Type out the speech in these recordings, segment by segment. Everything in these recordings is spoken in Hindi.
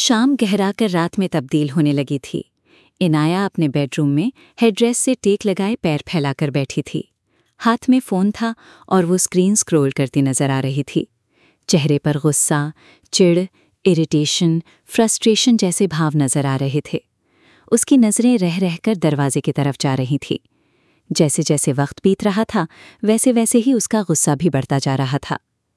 शाम गहरा कर रात में तब्दील होने लगी थी। इनाया अपने बेडरूम में हेडरेस्ट से टेक लगाए पैर फैलाकर बैठी थी। हाथ में फ़ोन था और वो स्क्रीन स्क्रॉल करती नजर आ रही थी। चेहरे पर गुस्सा, चिढ़, इरिटेशन, फ्रस्ट्रेशन जैसे भाव नजर आ रहे थे। उसकी नज़रें रह रहकर दरवाजे की तरफ जा रही थी। जैसे जैसे वक्त बीत रहा था वैसे वैसे ही उसका गुस्सा भी बढ़ता जा रहा था।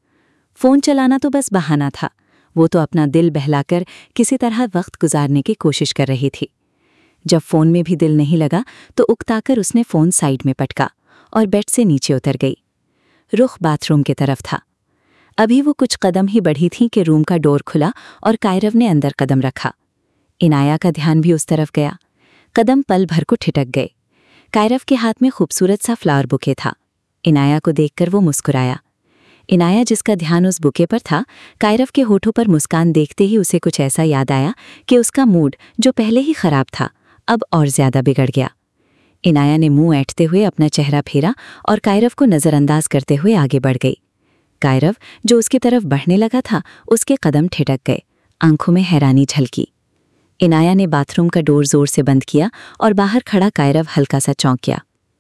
फ़ोन चलाना तो बस बहाना था। वो तो अपना दिल बहलाकर किसी तरह वक्त गुजारने की कोशिश कर रही थी। जब फ़ोन में भी दिल नहीं लगा तो उकताकर उसने फ़ोन साइड में पटका और बेड से नीचे उतर गई। रुख बाथरूम की तरफ था। अभी वो कुछ कदम ही बढ़ी थी कि रूम का डोर खुला और कायरव ने अंदर कदम रखा। इनाया का ध्यान भी उस तरफ गया। कदम पल भर को ठिठक गए। कायरव के हाथ में खूबसूरत सा फ्लावर बुके था। इनाया को देखकर वो मुस्कुराया। इनाया जिसका ध्यान उस बुके पर था, कायरव के होठों पर मुस्कान देखते ही उसे कुछ ऐसा याद आया कि उसका मूड जो पहले ही खराब था अब और ज्यादा बिगड़ गया। इनाया ने मुंह ऐंठते हुए अपना चेहरा फेरा और कायरव को नज़रअंदाज करते हुए आगे बढ़ गई। कायरव जो उसकी तरफ बढ़ने लगा था उसके कदम ठिठक गए। आंखों में हैरानी झलकी। इनाया ने बाथरूम का डोर जोर से बंद किया और बाहर खड़ा कायरव हल्का सा चौंक गया।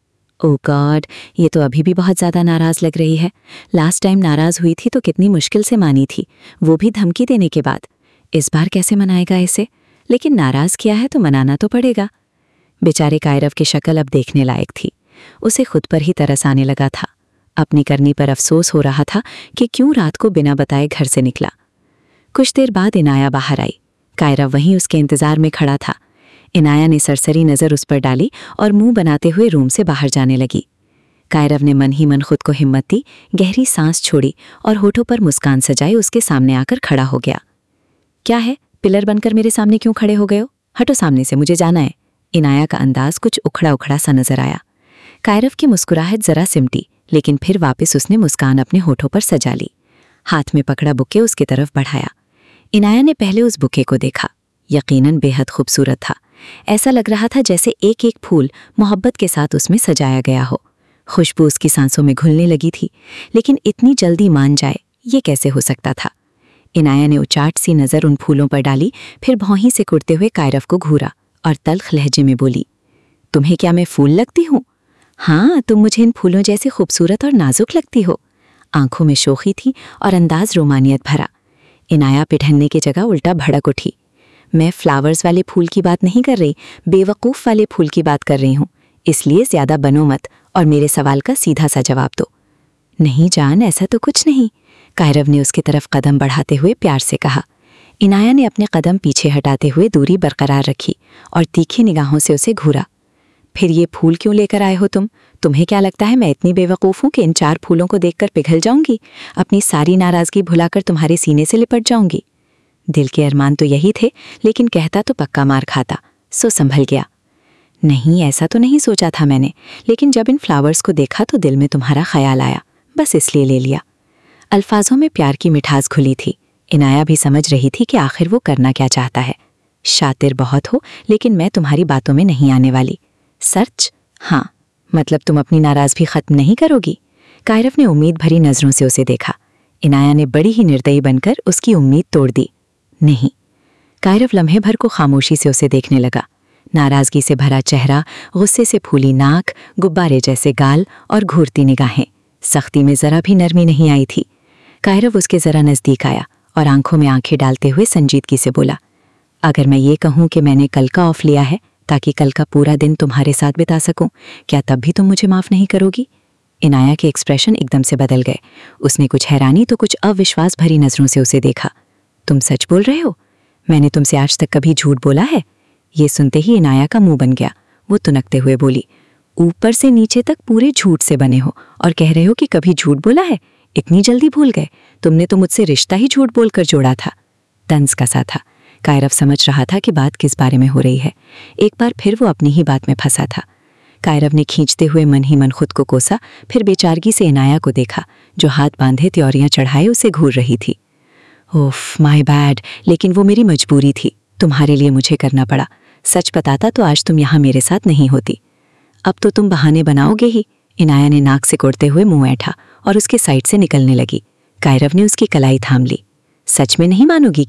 ओह गॉड, ये तो अभी भी बहुत ज़्यादा नाराज़ लग रही है। लास्ट टाइम नाराज़ हुई थी तो कितनी मुश्किल से मानी थी, वो भी धमकी देने के बाद। इस बार कैसे मनाएगा इसे? लेकिन नाराज़ किया है तो मनाना तो पड़ेगा। बेचारे कायरव की शक्ल अब देखने लायक थी। उसे खुद पर ही तरस आने लगा था। अपनी करनी पर अफसोस हो रहा था कि क्यों रात को बिना बताए घर से निकला। कुछ देर बाद इनाया बाहर आई। कायरव वहीं उसके इंतज़ार में खड़ा था। इनाया ने सरसरी नज़र उस पर डाली और मुंह बनाते हुए रूम से बाहर जाने लगी। कायरव ने मन ही मन खुद को हिम्मत दी, गहरी सांस छोड़ी और होठों पर मुस्कान सजाई उसके सामने आकर खड़ा हो गया। क्या है, पिलर बनकर मेरे सामने क्यों खड़े हो गए हो? हटो सामने से, मुझे जाना है। इनाया का अंदाज कुछ उखड़ा उखड़ा सा नजर आया। कायरव की मुस्कुराहट जरा सिमटी, लेकिन फिर वापस उसने मुस्कान अपने होठों पर सजा ली। हाथ में पकड़ा बुके उसकी तरफ बढ़ाया। इनाया ने पहले उस बुके को देखा। यकीनन बेहद खूबसूरत था। ऐसा लग रहा था जैसे एक एक फूल मोहब्बत के साथ उसमें सजाया गया हो। खुशबू उसकी सांसों में घुलने लगी थी, लेकिन इतनी जल्दी मान जाए ये कैसे हो सकता था? इनाया ने उचाट सी नज़र उन फूलों पर डाली, फिर भौहीं से कुड़ते हुए कायरव को घूरा और तल्ख लहजे में बोली, तुम्हें क्या मैं फूल लगती हूँ? हाँ, तुम मुझे इन फूलों जैसी खूबसूरत और नाजुक लगती हो। आंखों में शोखी थी और अंदाज रोमानियत भरा। इनाया पिघलने की जगह उल्टा भड़क उठी। मैं फ्लावर्स वाले फूल की बात नहीं कर रही, बेवकूफ़ वाले फूल की बात कर रही हूँ। इसलिए ज़्यादा बनो मत और मेरे सवाल का सीधा सा जवाब दो। नहीं जान, ऐसा तो कुछ नहीं, कायरव ने उसकी तरफ कदम बढ़ाते हुए प्यार से कहा। इनाया ने अपने कदम पीछे हटाते हुए दूरी बरकरार रखी और तीखी निगाहों से उसे घूरा। फिर ये फूल क्यों लेकर आए हो तुम? तुम्हें क्या लगता है मैं इतनी बेवकूफ़ हूँ कि इन 4 फूलों को देखकर पिघल जाऊंगी, अपनी सारी नाराज़गी भुलाकर तुम्हारे सीने से लिपट जाऊंगी? दिल के अरमान तो यही थे, लेकिन कहता तो पक्का मार खाता, सो संभल गया। नहीं, ऐसा तो नहीं सोचा था मैंने, लेकिन जब इन फ्लावर्स को देखा तो दिल में तुम्हारा ख्याल आया, बस इसलिए ले लिया। अल्फाजों में प्यार की मिठास घुली थी। इनाया भी समझ रही थी कि आखिर वो करना क्या चाहता है। शातिर बहुत हो, लेकिन मैं तुम्हारी बातों में नहीं आने वाली। सच? हाँ, मतलब तुम अपनी नाराज़गी खत्म नहीं करोगी? कायरव ने उम्मीद भरी नज़रों से उसे देखा। इनाया ने बड़ी ही निर्दयी बनकर उसकी उम्मीद तोड़ दी। नहीं। कायरव लम्हे भर को खामोशी से उसे देखने लगा। नाराज़गी से भरा चेहरा, गुस्से से फूली नाक, गुब्बारे जैसे गाल और घूरती निगाहें। सख्ती में ज़रा भी नरमी नहीं आई थी। कायरव उसके ज़रा नज़दीक आया और आंखों में आंखें डालते हुए संजीदगी से बोला, अगर मैं ये कहूँ कि मैंने कल का ऑफ लिया है ताकि कल का पूरा दिन तुम्हारे साथ बिता सकूं, क्या तब भी तुम मुझे माफ़ नहीं करोगी? इनाया के एक्सप्रेशन एकदम से बदल गए। उसने कुछ हैरानी तो कुछ अविश्वास भरी नज़रों से उसे देखा। तुम सच बोल रहे हो? मैंने तुमसे आज तक कभी झूठ बोला है? ये सुनते ही इनाया का मुंह बन गया। वो तुनकते हुए बोली, ऊपर से नीचे तक पूरे झूठ से बने हो और कह रहे हो कि कभी झूठ बोला है? इतनी जल्दी भूल गए? तुमने तो मुझसे रिश्ता ही झूठ बोलकर जोड़ा था। तंज कसा था। कायरव समझ रहा था कि बात किस बारे में हो रही है। एक बार फिर वो अपनी ही बात में फंसा था। कायरव ने खींचते हुए मन ही मन खुद को कोसा, फिर बेचारगी से इनाया को देखा जो हाथ बांधे त्योरियां चढ़ाए उसे घूर रही थी। ओफ, माय बैड, लेकिन वो मेरी मजबूरी थी। तुम्हारे लिए मुझे करना पड़ा। सच बताता तो आज तुम यहाँ मेरे साथ नहीं होती। अब तो तुम बहाने बनाओगे ही। इनाया ने नाक से कोड़ते हुए मुंह ऐठा और उसके साइड से निकलने लगी। कायरव ने उसकी कलाई थाम ली। सच में नहीं मानोगी क्या?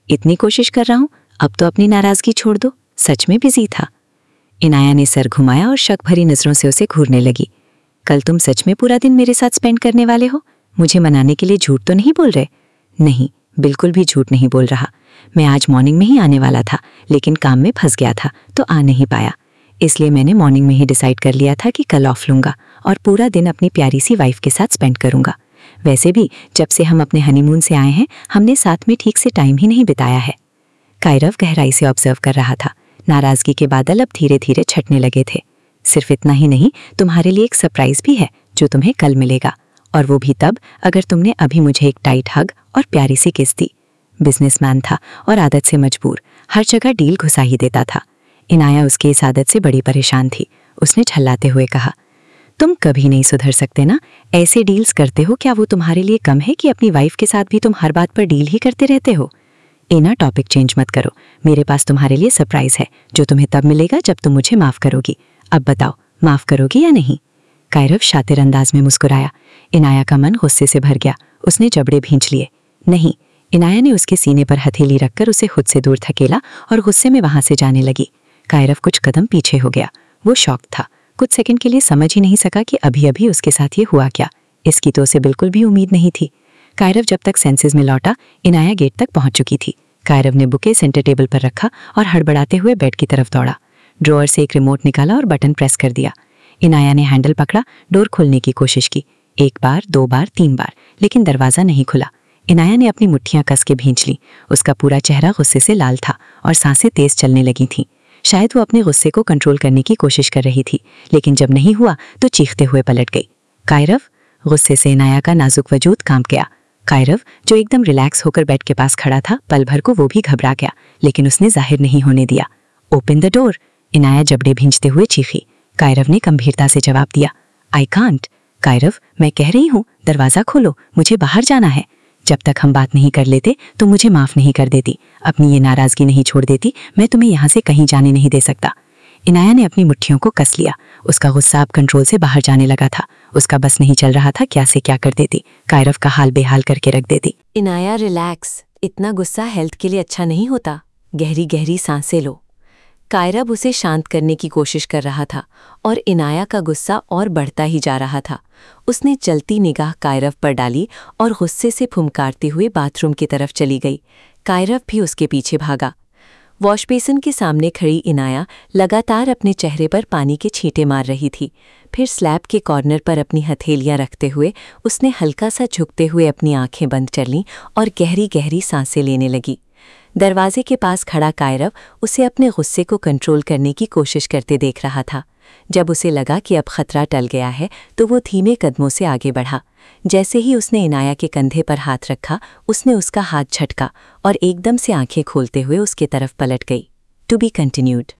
इतनी कोशिश कर रहा हूँ, अब तो अपनी नाराज़गी छोड़ दो, सच में बिजी था। इनाया ने सर घुमाया और शक भरी नज़रों से उसे घूरने लगी। कल तुम सच में पूरा दिन मेरे साथ स्पेंड करने वाले हो? मुझे मनाने के लिए झूठ तो नहीं बोल रहे? नहीं, बिल्कुल भी झूठ नहीं बोल रहा। मैं आज मॉर्निंग में ही आने वाला था, लेकिन काम में फंस गया था तो आ नहीं पाया। इसलिए मैंने मॉर्निंग में ही डिसाइड कर लिया था कि कल ऑफ लूँगा और पूरा दिन अपनी प्यारी सी वाइफ के साथ स्पेंड करूँगा। वैसे भी जब से हम अपने हनीमून से आए हैं, हमने साथ में ठीक से टाइम ही नहीं बिताया है। कायरव गहराई से ऑब्जर्व कर रहा था। नाराज़गी के बादल अब धीरे धीरे छटने लगे थे। सिर्फ इतना ही नहीं, तुम्हारे लिए एक सरप्राइज़ भी है जो तुम्हें कल मिलेगा, और वो भी तब अगर तुमने अभी मुझे एक टाइट हग और प्यारी सी किस दी। बिजनेसमैन था और आदत से मजबूर, हर जगह डील घुसा ही देता था। इनाया उसकी इस आदत से बड़ी परेशान थी। उसने झल्लाते हुए कहा, तुम कभी नहीं सुधर सकते ना? ऐसे डील्स करते हो, क्या वो तुम्हारे लिए कम है कि अपनी वाइफ के साथ भी तुम हर बात पर डील ही करते रहते हो? एना, टॉपिक चेंज मत करो। मेरे पास तुम्हारे लिए सरप्राइज है जो तुम्हें तब मिलेगा जब तुम मुझे माफ करोगी। अब बताओ, माफ करोगी या नहीं? कायरव शातिर अंदाज में मुस्कुराया। इनाया का मन गुस्से से भर गया। उसने जबड़े भींच लिए। नहीं। इनाया ने उसके सीने पर हथेली रखकर उसे खुद से दूर धकेला और गुस्से में वहां से जाने लगी। कायरव कुछ कदम पीछे हो गया। वो शॉक था। कुछ सेकंड के लिए समझ ही नहीं सका कि अभी अभी उसके साथ ये हुआ क्या। इसकी तो उसे बिल्कुल भी उम्मीद नहीं थी। कायरव जब तक सेंसेस में लौटा, इनाया गेट तक पहुंच चुकी थी। कायरव ने बुके सेंटर टेबल पर रखा और हड़बड़ाते हुए बेड की तरफ दौड़ा। ड्रॉअर से एक रिमोट निकाला और बटन प्रेस कर दिया। इनाया ने हैंडल पकड़ा, डोर खोलने की कोशिश की। 1 बार, 2 बार, 3 बार, लेकिन दरवाज़ा नहीं खुला। इनाया ने अपनी मुट्ठियां कस के भींच ली। उसका पूरा चेहरा गुस्से से लाल था और सांसें तेज चलने लगी थीं। शायद वो अपने गुस्से को कंट्रोल करने की कोशिश कर रही थी, लेकिन जब नहीं हुआ तो चीखते हुए पलट गई। कायरव! गुस्से से इनाया का नाजुक वजूद कांप गया। कायरव, जो एकदम रिलैक्स होकर बेड के पास खड़ा था, पल भर को वो भी घबरा गया, लेकिन उसने जाहिर नहीं होने दिया। Open the door! इनाया जबड़े भींचते हुए चीखी। कायरव ने गंभीरता से जवाब दिया, आई कांट। कायरव, मैं कह रही हूँ, दरवाज़ा खोलो, मुझे बाहर जाना है। जब तक हम बात नहीं कर लेते तो मुझे माफ़ नहीं कर देती, अपनी ये नाराज़गी नहीं छोड़ देती, मैं तुम्हें यहाँ से कहीं जाने नहीं दे सकता। इनाया ने अपनी मुट्ठियों को कस लिया। उसका गुस्सा अब कंट्रोल से बाहर जाने लगा था। उसका बस नहीं चल रहा था क्या से क्या कर देती, कायरव का हाल बेहाल करके रख देती। इनाया, रिलैक्स, इतना गुस्सा हेल्थ के लिए अच्छा नहीं होता। गहरी गहरी सांसें लो। कायरव उसे शांत करने की कोशिश कर रहा था और इनाया का गुस्सा और बढ़ता ही जा रहा था। उसने चलती निगाह कायरव पर डाली और गुस्से से फुमकारती हुए बाथरूम की तरफ चली गई। कायरव भी उसके पीछे भागा। वॉश बेसिन के सामने खड़ी इनाया लगातार अपने चेहरे पर पानी के छींटे मार रही थी। फिर स्लैब के कॉर्नर पर अपनी हथेलियां रखते हुए उसने हल्का सा झुकते हुए अपनी आंखें बंद कर लीं और गहरी गहरी सांसें लेने लगी। दरवाजे के पास खड़ा कायरव उसे अपने गुस्से को कंट्रोल करने की कोशिश करते देख रहा था। जब उसे लगा कि अब खतरा टल गया है तो वो धीमे कदमों से आगे बढ़ा। जैसे ही उसने इनाया के कंधे पर हाथ रखा, उसने उसका हाथ झटका और एकदम से आंखें खोलते हुए उसके तरफ पलट गई। To be continued.